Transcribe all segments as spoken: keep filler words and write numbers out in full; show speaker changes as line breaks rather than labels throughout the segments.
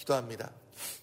기도합니다.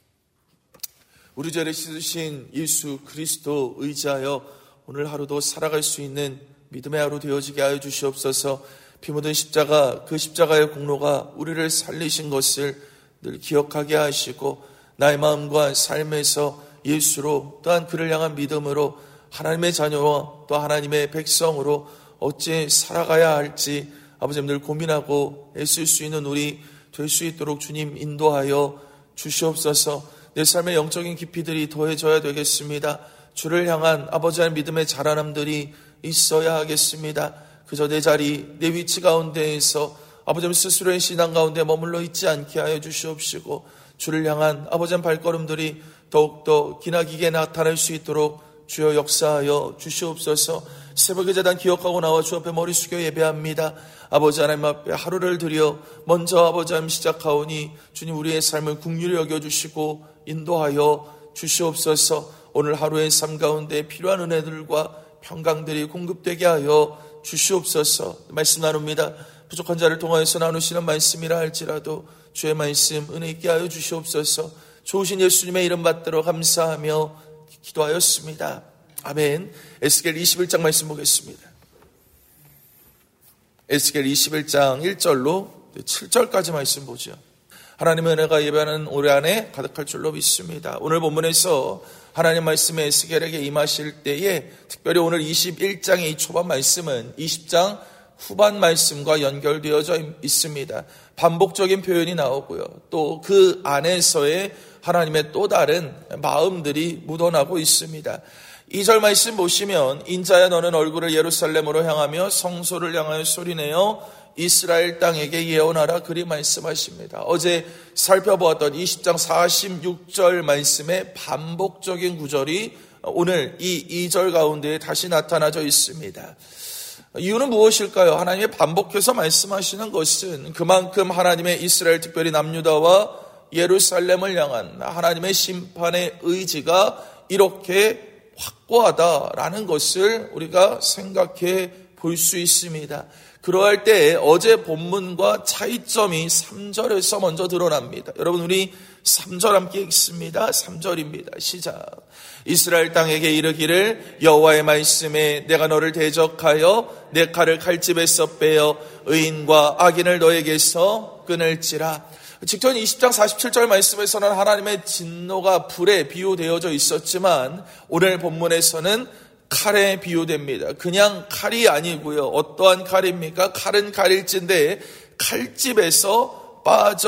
우리 죄를 씻으신 예수 그리스도 의지하여 오늘 하루도 살아갈 수 있는 믿음의 하루 되어지게 하여 주시옵소서. 피 묻은 십자가, 그 십자가의 공로가 우리를 살리신 것을 늘 기억하게 하시고 나의 마음과 삶에서 예수로 또한 그를 향한 믿음으로 하나님의 자녀와 또 하나님의 백성으로 어찌 살아가야 할지 아버지 늘 고민하고 애쓸 수 있는 우리 될 수 있도록 주님 인도하여 주시옵소서. 내 삶의 영적인 깊이들이 더해져야 되겠습니다. 주를 향한 아버지의 믿음의 자라남들이 있어야 하겠습니다. 그저 내 자리, 내 위치 가운데에서 아버지 스스로의 신앙 가운데 머물러 있지 않게 하여 주시옵시고 주를 향한 아버지의 발걸음들이 더욱더 기나기게 나타날 수 있도록 주여 역사하여 주시옵소서. 새벽의 제단 기억하고 나와 주 앞에 머리 숙여 예배합니다. 아버지 하나님 앞에 하루를 드려 먼저 아버지 하나님 시작하오니 주님 우리의 삶을 긍휼히 여겨주시고 인도하여 주시옵소서. 오늘 하루의 삶 가운데 필요한 은혜들과 평강들이 공급되게 하여 주시옵소서. 말씀 나눕니다. 부족한 자를 통하여서 나누시는 말씀이라 할지라도 주의 말씀 은혜 있게 하여 주시옵소서. 좋으신 예수님의 이름 받들어 감사하며 기도하였습니다. 아멘. 에스겔 이십일 장 말씀 보겠습니다. 에스겔 이십일 장 일 절로 칠 절까지 말씀 보죠. 하나님의 은혜가 예배하는 올해 안에 가득할 줄로 믿습니다. 오늘 본문에서 하나님 말씀에 에스겔에게 임하실 때에 특별히 오늘 이십일 장의 이 초반 말씀은 이십 장 후반 말씀과 연결되어져 있습니다. 반복적인 표현이 나오고요. 또 그 안에서의 하나님의 또 다른 마음들이 묻어나고 있습니다. 이 절 말씀 보시면 인자야 너는 얼굴을 예루살렘으로 향하며 성소를 향하여 소리내어 이스라엘 땅에게 예언하라 그리 말씀하십니다. 어제 살펴보았던 이십 장 사십육 절 말씀의 반복적인 구절이 오늘 이 이 절 가운데 다시 나타나져 있습니다. 이유는 무엇일까요? 하나님의 반복해서 말씀하시는 것은 그만큼 하나님의 이스라엘 특별히 남유다와 예루살렘을 향한 하나님의 심판의 의지가 이렇게 확고하다라는 것을 우리가 생각해 볼 수 있습니다. 그러할 때 어제 본문과 차이점이 삼 절에서 먼저 드러납니다. 여러분 우리 삼 절 함께 읽습니다. 삼 절입니다. 시작. 이스라엘 땅에게 이르기를 여호와의 말씀에 내가 너를 대적하여 내 칼을 칼집에서 빼어 의인과 악인을 너에게서 끊을지라. 직전 이십 장 사십칠 절 말씀에서는 하나님의 진노가 불에 비유되어져 있었지만 오늘 본문에서는 칼에 비유됩니다. 그냥 칼이 아니고요. 어떠한 칼입니까? 칼은 칼일진데 칼집에서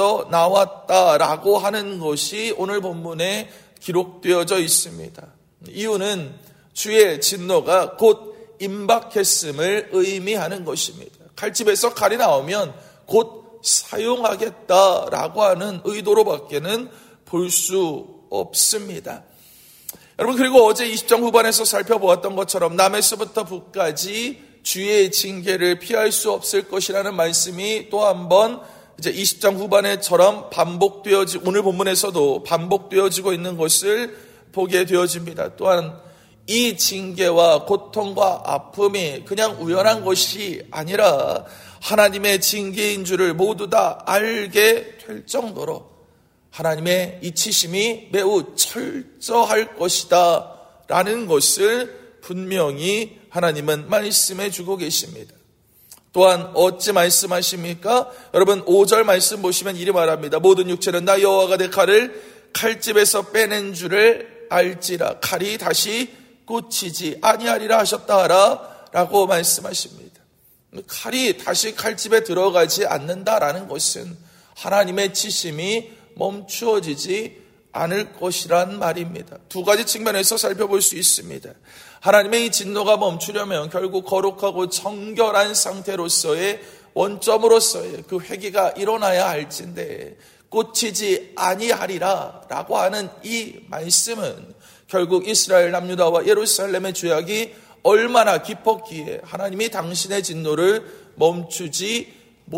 빠져나왔다라고 하는 것이 오늘 본문에 기록되어져 있습니다. 이유는 주의 진노가 곧 임박했음을 의미하는 것입니다. 칼집에서 칼이 나오면 곧 사용하겠다라고 하는 의도로밖에는 볼 수 없습니다. 여러분 그리고 어제 이십 장 후반에서 살펴보았던 것처럼 남에서부터 북까지 주의 징계를 피할 수 없을 것이라는 말씀이 또 한 번 이제 이십 장 후반에처럼 반복되어지 오늘 본문에서도 반복되어지고 있는 것을 보게 되어집니다. 또한 이 징계와 고통과 아픔이 그냥 우연한 것이 아니라 하나님의 징계인 줄을 모두 다 알게 될 정도로 하나님의 이치심이 매우 철저할 것이다 라는 것을 분명히 하나님은 말씀해 주고 계십니다. 또한 어찌 말씀하십니까? 여러분 오 절 말씀 보시면 이리 말합니다. 모든 육체는 나 여호와가 내 칼을 칼집에서 빼낸 줄을 알지라. 칼이 다시 꽂히지 아니하리라 하셨다 하라 라고 말씀하십니다. 칼이 다시 칼집에 들어가지 않는다라는 것은 하나님의 치심이 멈추어지지 않을 것이란 말입니다. 두 가지 측면에서 살펴볼 수 있습니다. 하나님의 이 진노가 멈추려면 결국 거룩하고 정결한 상태로서의 원점으로서의 그 회개가 일어나야 할진데 꽂히지 아니하리라 라고 하는 이 말씀은 결국 이스라엘 남유다와 예루살렘의 죄악이 얼마나 깊었기에 하나님이 당신의 진노를 멈추지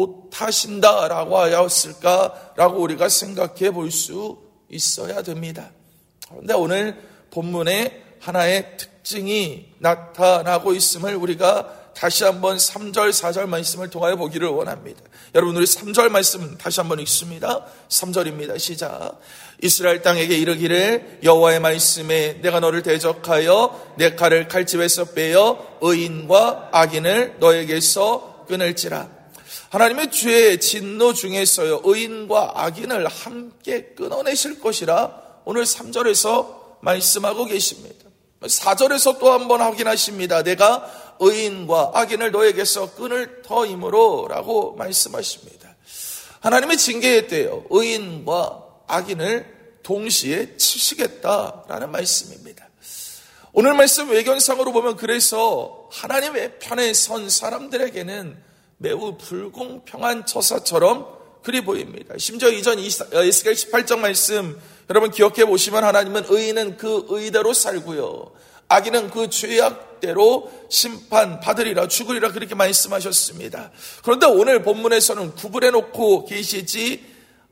못하신다라고 하였을까라고 우리가 생각해 볼 수 있어야 됩니다. 그런데 오늘 본문에 하나의 특징이 나타나고 있음을 우리가 다시 한번 삼 절, 사 절 말씀을 통하여 보기를 원합니다. 여러분, 우리 삼 절 말씀 다시 한번 읽습니다. 삼 절입니다. 시작. 이스라엘 땅에게 이르기를 여호와의 말씀에 내가 너를 대적하여 내 칼을 칼집에서 빼어 의인과 악인을 너에게서 끊을지라. 하나님의 주의 진노 중에서요, 의인과 악인을 함께 끊어내실 것이라 오늘 삼 절에서 말씀하고 계십니다. 사 절에서 또 한 번 확인하십니다. 내가 의인과 악인을 너에게서 끊을 터이므로 라고 말씀하십니다. 하나님의 징계의 때요, 의인과 악인을 동시에 치시겠다라는 말씀입니다. 오늘 말씀 외견상으로 보면 그래서 하나님의 편에 선 사람들에게는 매우 불공평한 처사처럼 그리 보입니다. 심지어 이전 에스겔 십팔 장 말씀 여러분 기억해 보시면 하나님은 의인은 그 의대로 살고요, 악인은 그 죄악대로 심판받으리라, 죽으리라 그렇게 말씀하셨습니다. 그런데 오늘 본문에서는 구분해 놓고 계시지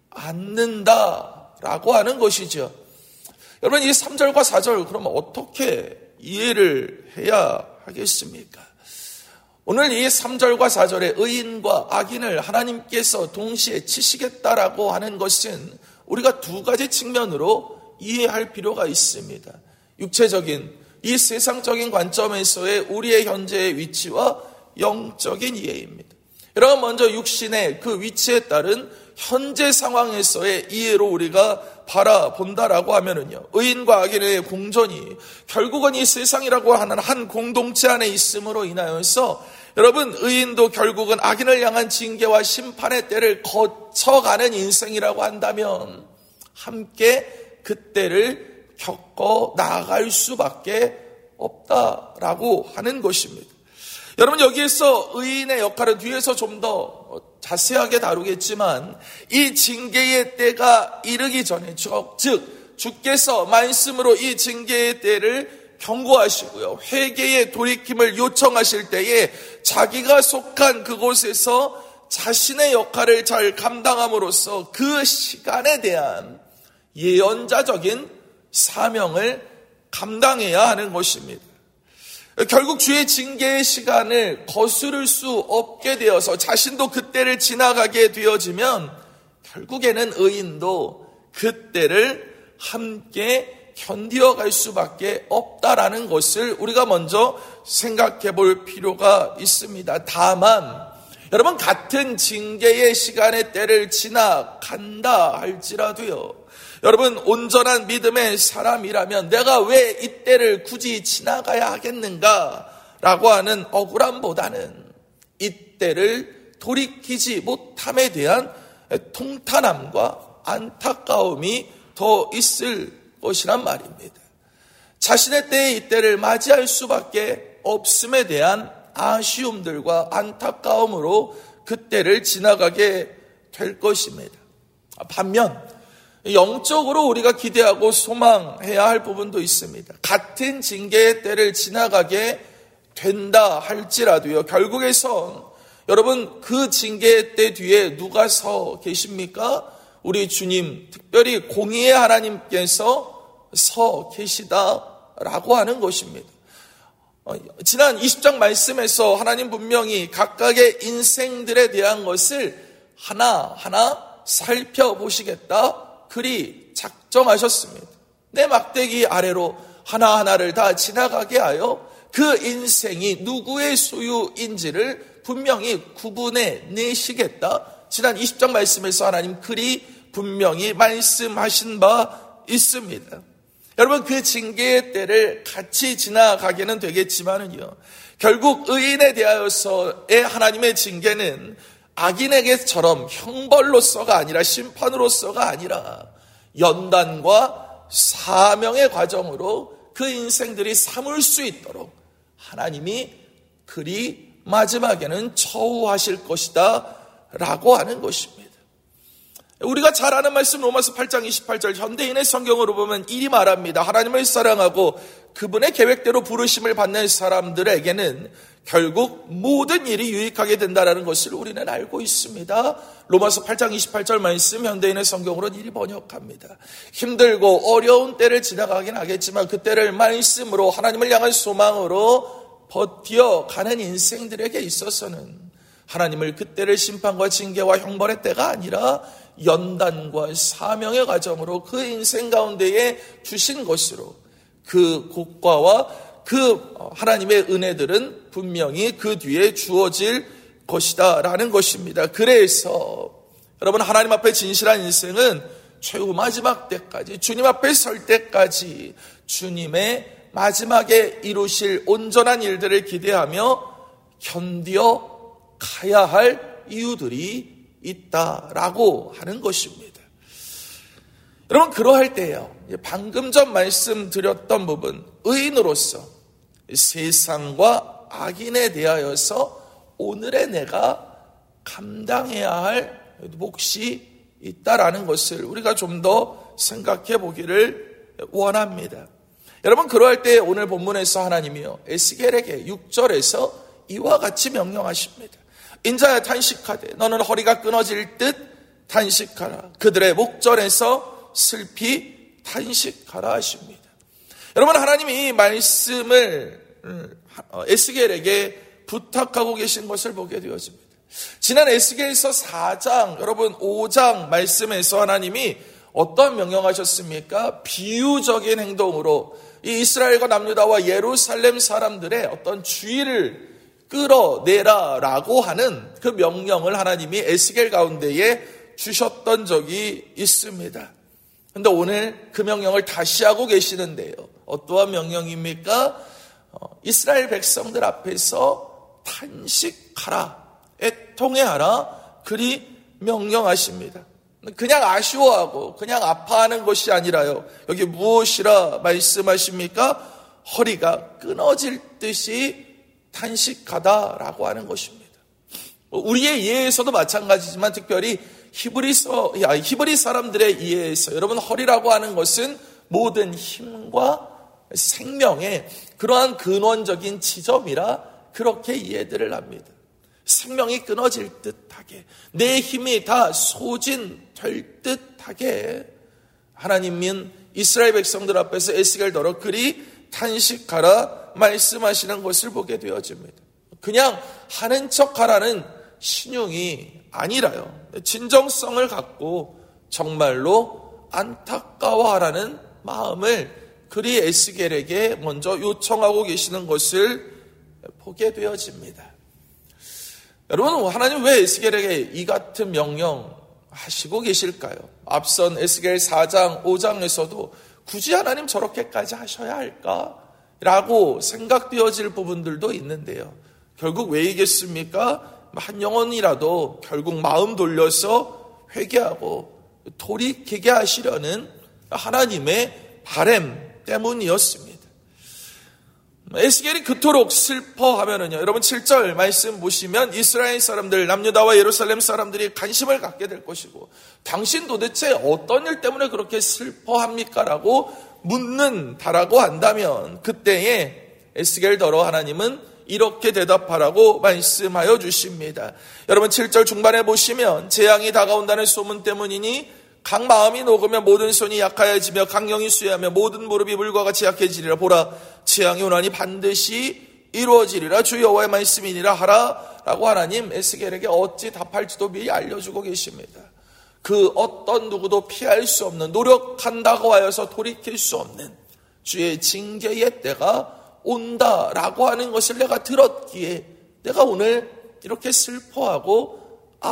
않는다라고 하는 것이죠. 여러분, 이 삼 절과 사 절 그러면 어떻게 이해를 해야 하겠습니까? 오늘 이 삼 절과 사 절에 의인과 악인을 하나님께서 동시에 치시겠다라고 하는 것은 우리가 두 가지 측면으로 이해할 필요가 있습니다. 육체적인, 이 세상적인 관점에서의 우리의 현재의 위치와 영적인 이해입니다. 여러분, 먼저 육신의 그 위치에 따른 현재 상황에서의 이해로 우리가 바라본다라고 하면은요, 의인과 악인의 공존이 결국은 이 세상이라고 하는 한 공동체 안에 있음으로 인하여서 여러분, 의인도 결국은 악인을 향한 징계와 심판의 때를 거쳐가는 인생이라고 한다면 함께 그 때를 겪어 나아갈 수밖에 없다라고 하는 것입니다. 여러분, 여기에서 의인의 역할은 뒤에서 좀 더 자세하게 다루겠지만 이 징계의 때가 이르기 전에, 즉 주께서 말씀으로 이 징계의 때를 경고하시고요, 회개의 돌이킴을 요청하실 때에 자기가 속한 그곳에서 자신의 역할을 잘 감당함으로써 그 시간에 대한 예언자적인 사명을 감당해야 하는 것입니다. 결국 주의 징계의 시간을 거스를 수 없게 되어서 자신도 그때를 지나가게 되어지면 결국에는 의인도 그때를 함께 견디어갈 수밖에 없다라는 것을 우리가 먼저 생각해 볼 필요가 있습니다. 다만 여러분, 같은 징계의 시간의 때를 지나간다 할지라도요, 여러분, 온전한 믿음의 사람이라면 내가 왜 이때를 굳이 지나가야 하겠는가라고 하는 억울함보다는 이때를 돌이키지 못함에 대한 통탄함과 안타까움이 더 있을 것이란 말입니다. 자신의 때에 이때를 맞이할 수밖에 없음에 대한 아쉬움들과 안타까움으로 그때를 지나가게 될 것입니다. 반면 영적으로 우리가 기대하고 소망해야 할 부분도 있습니다. 같은 징계의 때를 지나가게 된다 할지라도요, 결국에선 여러분, 그 징계의 때 뒤에 누가 서 계십니까? 우리 주님, 특별히 공의의 하나님께서 서 계시다라고 하는 것입니다. 지난 이십 장 말씀에서 하나님 분명히 각각의 인생들에 대한 것을 하나하나 살펴보시겠다 그리 작정하셨습니다. 내 막대기 아래로 하나하나를 다 지나가게 하여 그 인생이 누구의 소유인지를 분명히 구분해 내시겠다. 지난 이십 장 말씀에서 하나님 그리 분명히 말씀하신 바 있습니다. 여러분, 그 징계의 때를 같이 지나가게는 되겠지만은요, 결국 의인에 대하여서의 하나님의 징계는 악인에게처럼 형벌로서가 아니라 심판으로서가 아니라 연단과 사명의 과정으로 그 인생들이 삼을 수 있도록 하나님이 그리 마지막에는 처우하실 것이다 라고 하는 것입니다. 우리가 잘 아는 말씀 로마서 팔 장 이십팔 절 현대인의 성경으로 보면 이리 말합니다. 하나님을 사랑하고 그분의 계획대로 부르심을 받는 사람들에게는 결국 모든 일이 유익하게 된다는 것을 우리는 알고 있습니다. 로마서 팔 장 이십팔 절 말씀 현대인의 성경으로는 이리 번역합니다. 힘들고 어려운 때를 지나가긴 하겠지만 그 때를 말씀으로 하나님을 향한 소망으로 버텨가는 인생들에게 있어서는 하나님을 그때를 심판과 징계와 형벌의 때가 아니라 연단과 사명의 과정으로 그 인생 가운데에 주신 것으로 그 고과와 그 하나님의 은혜들은 분명히 그 뒤에 주어질 것이다 라는 것입니다. 그래서 여러분, 하나님 앞에 진실한 인생은 최후 마지막 때까지, 주님 앞에 설 때까지 주님의 마지막에 이루실 온전한 일들을 기대하며 견뎌 가야 할 이유들이 있다라고 하는 것입니다. 여러분, 그러할 때요, 방금 전 말씀드렸던 부분, 의인으로서 세상과 악인에 대하여서 오늘의 내가 감당해야 할 몫이 있다라는 것을 우리가 좀 더 생각해 보기를 원합니다. 여러분, 그러할 때 오늘 본문에서 하나님이요, 에스겔에게 육 절에서 이와 같이 명령하십니다. 인자야, 탄식하되 너는 허리가 끊어질 듯 탄식하라. 그들의 목전에서 슬피 탄식하라 하십니다. 여러분, 하나님이 이 말씀을 에스겔에게 부탁하고 계신 것을 보게 되어집니다. 지난 에스겔서 사 장, 여러분 오 장 말씀에서 하나님이 어떤 명령하셨습니까? 비유적인 행동으로 이 이스라엘과 남유다와 예루살렘 사람들의 어떤 주의를 끌어내라라고 하는 그 명령을 하나님이 에스겔 가운데에 주셨던 적이 있습니다. 그런데 오늘 그 명령을 다시 하고 계시는데요. 어떠한 명령입니까? 이스라엘 백성들 앞에서 탄식하라, 애통해하라, 그리 명령하십니다. 그냥 아쉬워하고 그냥 아파하는 것이 아니라요, 여기 무엇이라 말씀하십니까? 허리가 끊어질 듯이 탄식하다라고 하는 것입니다. 우리의 이해에서도 마찬가지지만 특별히 히브리서, 히브리 사람들의 이해에서 여러분, 허리라고 하는 것은 모든 힘과 생명의 그러한 근원적인 지점이라 그렇게 이해들을 합니다. 생명이 끊어질 듯하게, 내 힘이 다 소진될 듯하게 하나님은 이스라엘 백성들 앞에서 에스겔더러 그리 탄식하라 말씀하시는 것을 보게 되어집니다. 그냥 하는 척하라는 신용이 아니라요, 진정성을 갖고 정말로 안타까워하라는 마음을 그리 에스겔에게 먼저 요청하고 계시는 것을 보게 되어집니다. 여러분, 하나님 왜 에스겔에게 이 같은 명령 하시고 계실까요? 앞선 에스겔 사 장, 오 장에서도 굳이 하나님 저렇게까지 하셔야 할까? 라고 생각되어질 부분들도 있는데요. 결국 왜이겠습니까? 한 영혼이라도 결국 마음 돌려서 회개하고 돌이키게 하시려는 하나님의 바람 때문이었습니다. 에스겔이 그토록 슬퍼하면은요, 여러분 칠 절 말씀 보시면 이스라엘 사람들, 남유다와 예루살렘 사람들이 관심을 갖게 될 것이고, 당신 도대체 어떤 일 때문에 그렇게 슬퍼합니까? 라고 묻는다라고 한다면 그때에 에스겔더러 하나님은 이렇게 대답하라고 말씀하여 주십니다. 여러분 칠 절 중반에 보시면 재앙이 다가온다는 소문 때문이니 각 마음이 녹으며 모든 손이 약하여지며 강령이 수여하며 모든 무릎이 물과 같이 약해지리라. 보라, 재앙이 오나니 반드시 이루어지리라. 주 여호와의 말씀이니라 하라 라고 하나님 에스겔에게 어찌 답할지도 미리 알려주고 계십니다. 그 어떤 누구도 피할 수 없는, 노력한다고 하여서 돌이킬 수 없는 주의 징계의 때가 온다라고 하는 것을 내가 들었기에 내가 오늘 이렇게 슬퍼하고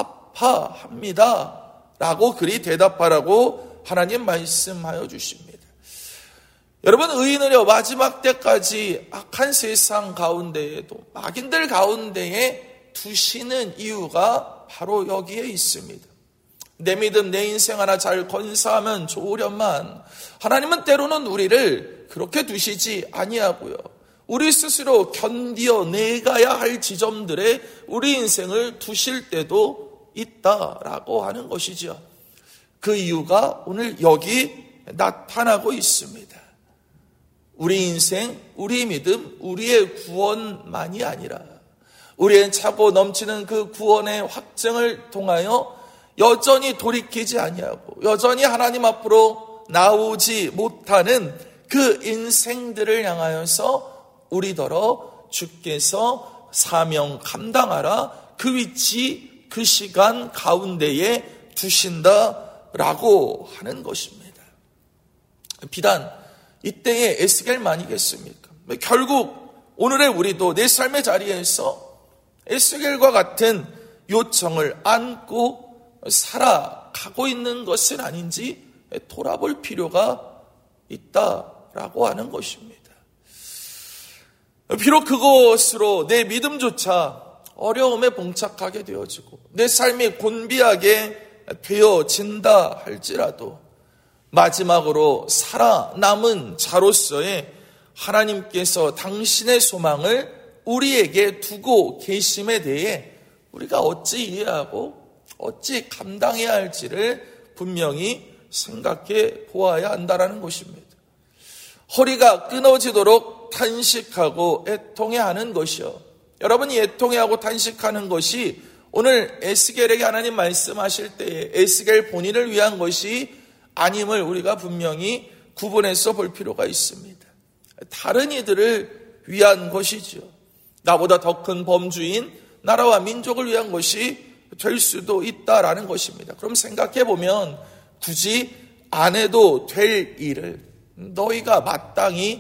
아파합니다 라고 그리 대답하라고 하나님 말씀하여 주십니다. 여러분, 의인을요 마지막 때까지 악한 세상 가운데에도 악인들 가운데에 두시는 이유가 바로 여기에 있습니다. 내 믿음, 내 인생 하나 잘 건사하면 좋으련만 하나님은 때로는 우리를 그렇게 두시지 아니하고요, 우리 스스로 견디어내가야 할 지점들에 우리 인생을 두실 때도 있다라고 하는 것이죠. 그 이유가 오늘 여기 나타나고 있습니다. 우리 인생, 우리 믿음, 우리의 구원만이 아니라 우리의 차고 넘치는 그 구원의 확증을 통하여 여전히 돌이키지 아니하고 여전히 하나님 앞으로 나오지 못하는 그 인생들을 향하여서 우리더러 주께서 사명 감당하라, 그 위치 그 시간 가운데에 두신다라고 하는 것입니다. 비단 이때의 에스겔만이겠습니까? 결국 오늘의 우리도 내 삶의 자리에서 에스겔과 같은 요청을 안고 살아가고 있는 것은 아닌지 돌아볼 필요가 있다라고 하는 것입니다. 비록 그것으로 내 믿음조차 어려움에 봉착하게 되어지고 내 삶이 곤비하게 되어진다 할지라도 마지막으로 살아남은 자로서의 하나님께서 당신의 소망을 우리에게 두고 계심에 대해 우리가 어찌 이해하고 어찌 감당해야 할지를 분명히 생각해 보아야 한다는 것입니다. 허리가 끊어지도록 탄식하고 애통해하는 것이요. 여러분이 애통해하고 탄식하는 것이 오늘 에스겔에게 하나님 말씀하실 때에 에스겔 본인을 위한 것이 아님을 우리가 분명히 구분해서 볼 필요가 있습니다. 다른 이들을 위한 것이죠. 나보다 더 큰 범주인 나라와 민족을 위한 것이 될 수도 있다라는 것입니다. 그럼 생각해 보면 굳이 안 해도 될 일을 너희가 마땅히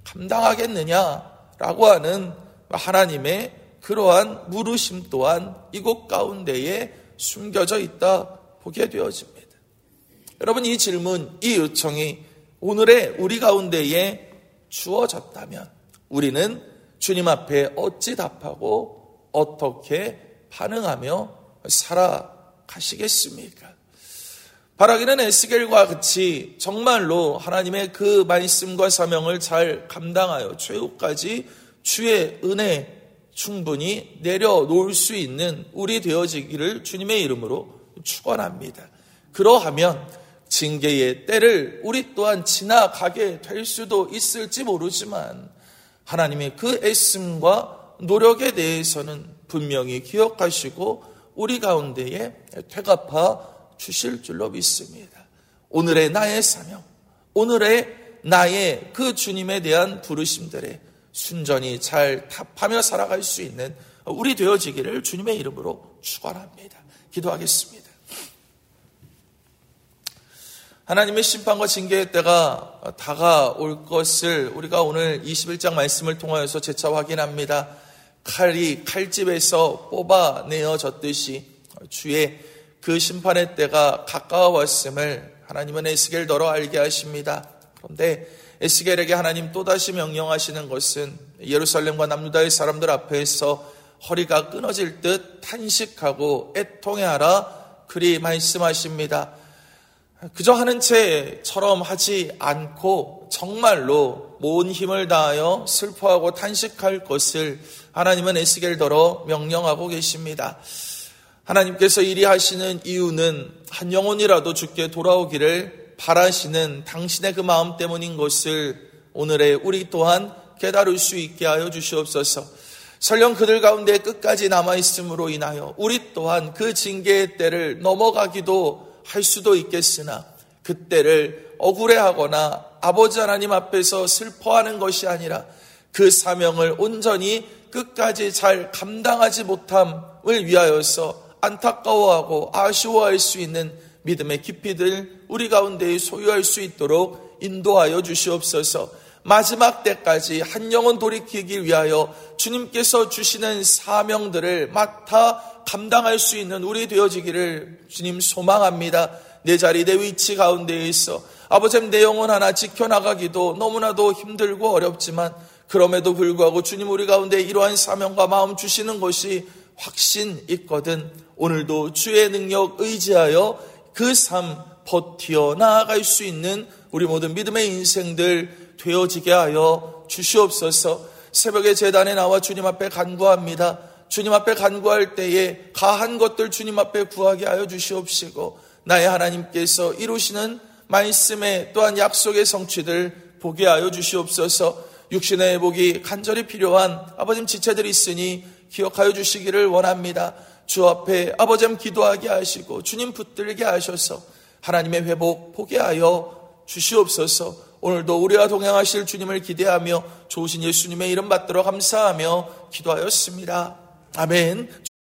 감당하겠느냐라고 하는 하나님의 그러한 물으심 또한 이곳 가운데에 숨겨져 있다 보게 되어집니다. 여러분, 이 질문, 이 요청이 오늘의 우리 가운데에 주어졌다면 우리는 주님 앞에 어찌 답하고 어떻게 반응하며 살아가시겠습니까? 바라기는 에스겔과 같이 정말로 하나님의 그 말씀과 사명을 잘 감당하여 최후까지 주의 은혜 충분히 내려놓을 수 있는 우리 되어지기를 주님의 이름으로 축원합니다. 그러하면 징계의 때를 우리 또한 지나가게 될 수도 있을지 모르지만 하나님의 그 애씀과 노력에 대해서는 분명히 기억하시고 우리 가운데에 되갚아 주실 줄로 믿습니다. 오늘의 나의 사명, 오늘의 나의 그 주님에 대한 부르심들에 순전히 잘 답하며 살아갈 수 있는 우리 되어지기를 주님의 이름으로 축원합니다. 기도하겠습니다. 하나님의 심판과 징계의 때가 다가올 것을 우리가 오늘 이십일 장 말씀을 통하여서 재차 확인합니다. 칼이 칼집에서 뽑아내어졌듯이 주의 그 심판의 때가 가까워왔음을 하나님은 에스겔더러 알게 하십니다. 그런데 에스겔에게 하나님 또다시 명령하시는 것은 예루살렘과 남유다의 사람들 앞에서 허리가 끊어질 듯 탄식하고 애통해하라 그리 말씀하십니다. 그저 하는 채처럼 하지 않고 정말로 온 힘을 다하여 슬퍼하고 탄식할 것을 하나님은 에스겔더러 명령하고 계십니다. 하나님께서 이리 하시는 이유는 한 영혼이라도 주께 돌아오기를 바라시는 당신의 그 마음 때문인 것을 오늘의 우리 또한 깨달을 수 있게 하여 주시옵소서. 설령 그들 가운데 끝까지 남아있음으로 인하여 우리 또한 그 징계의 때를 넘어가기도 할 수도 있겠으나 그때를 억울해하거나 아버지 하나님 앞에서 슬퍼하는 것이 아니라 그 사명을 온전히 끝까지 잘 감당하지 못함을 위하여서 안타까워하고 아쉬워할 수 있는 믿음의 깊이들 우리 가운데 소유할 수 있도록 인도하여 주시옵소서. 마지막 때까지 한 영혼 돌이키기 위하여 주님께서 주시는 사명들을 맡아 감당할 수 있는 우리 되어지기를 주님 소망합니다. 내 자리 내 위치 가운데에 있어 아버지 내 영혼 하나 지켜나가기도 너무나도 힘들고 어렵지만 그럼에도 불구하고 주님 우리 가운데 이러한 사명과 마음 주시는 것이 확신 있거든 오늘도 주의 능력 의지하여 그 삶 버티어 나아갈 수 있는 우리 모든 믿음의 인생들 되어지게 하여 주시옵소서. 새벽에 제단에 나와 주님 앞에 간구합니다. 주님 앞에 간구할 때에 가한 것들 주님 앞에 구하게 하여 주시옵시고 나의 하나님께서 이루시는 말씀의 또한 약속의 성취들 보게 하여 주시옵소서. 육신의 회복이 간절히 필요한 아버님 지체들이 있으니 기억하여 주시기를 원합니다. 주 앞에 아버지 기도하게 하시고 주님 붙들게 하셔서 하나님의 회복 보게 하여 주시옵소서. 오늘도 우리와 동행하실 주님을 기대하며 좋으신 예수님의 이름 받들어 감사하며 기도하였습니다. 아멘.